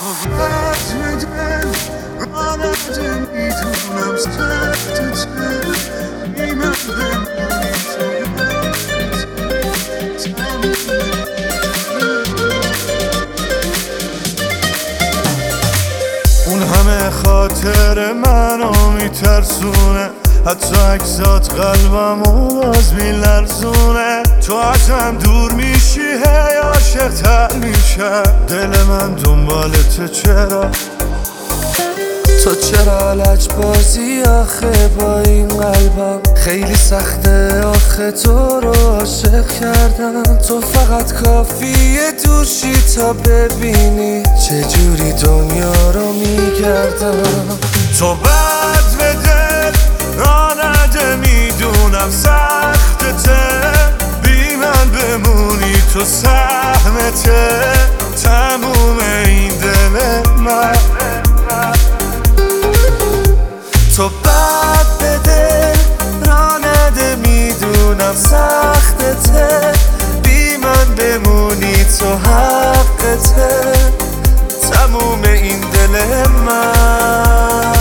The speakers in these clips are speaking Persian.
تو بد دل رانده میدونم سخت بی من بمونی اون همه خاطر منو میترسونه، حتی اگزات قلبمو باز میلرزونه. تو ازم دور میشی هی عاشق‌تر میشم، دل من دنبالته چرا؟ تو چرا لجبازی آخه با این قلبم؟ خیلی سخته آخه تو رو عاشق کردم. تو فقط کافیه دوشی تا ببینی چجوری دنیا رو میگردم. تو بد به دل رانده میدونم سختته، بی من بمونی تو سهمته تموم این دل من. تو بد به دل رانده میدونم سختته، بی من بمونی تو حقته تموم این دل من.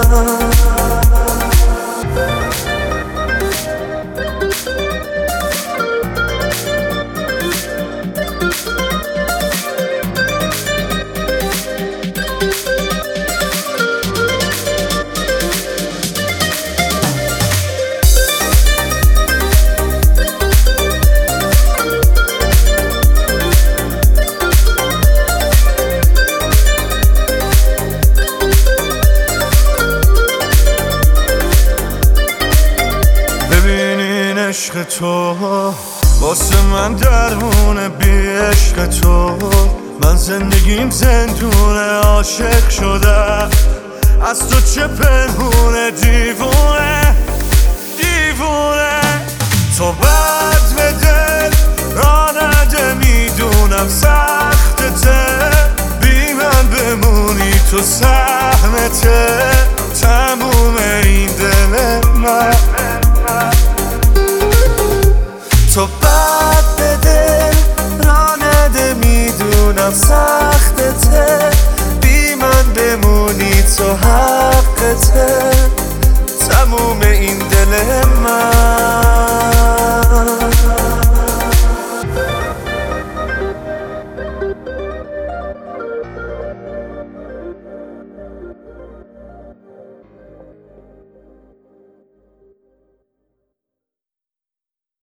عشق تو واسه من درمونه، بی عشق تو من زندگیم زندونه. عاشق شدم از تو چه پنهونه، دیوونه دیوونه. تو بد به دل رانده میدونم سختته، بی من بمونی تو سهمته